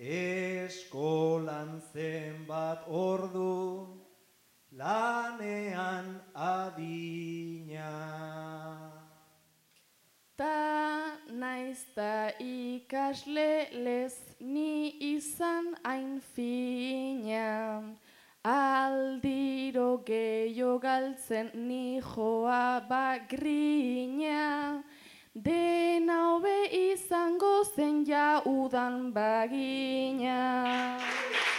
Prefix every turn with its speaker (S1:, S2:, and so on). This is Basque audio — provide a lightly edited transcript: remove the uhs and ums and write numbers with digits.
S1: Eskolan zenbat ordu, lanean adina.
S2: Ta naizta ikasle lez ni izan hain fina, aldiro gehiago galtzen ni joa bagrina, dena hobe izango zen ja udan bagina.